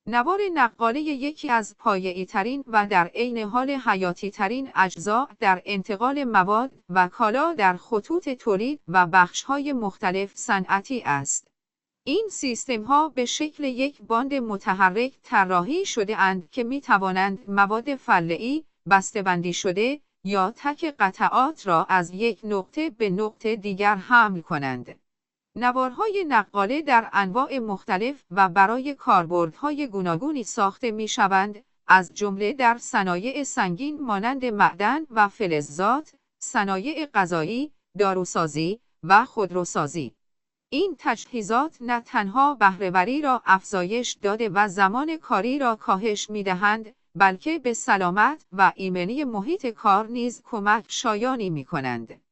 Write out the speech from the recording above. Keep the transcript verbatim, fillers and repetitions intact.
نوار نقاله یکی از پایه‌ای‌ترین و در عین حال حیاتی‌ترین اجزا در انتقال مواد و کالا در خطوط تولید و بخش‌های مختلف صنعتی است. این سیستم‌ها به شکل یک باند متحرک طراحی شده‌اند که می‌توانند مواد فلزی، بسته‌بندی شده یا تک قطعات را از یک نقطه به نقطه دیگر حمل کنند. نوارهای نقاله در انواع مختلف و برای کاربردهای گوناگونی ساخته می‌شوند، از جمله در صنایع سنگین مانند معدن و فلزات، صنایع غذایی، داروسازی و خودروسازی. این تجهیزات نه تنها بهره‌وری را افزایش داده و زمان کاری را کاهش می‌دهند، بلکه به سلامت و ایمنی محیط کار نیز کمک شایانی می‌کنند.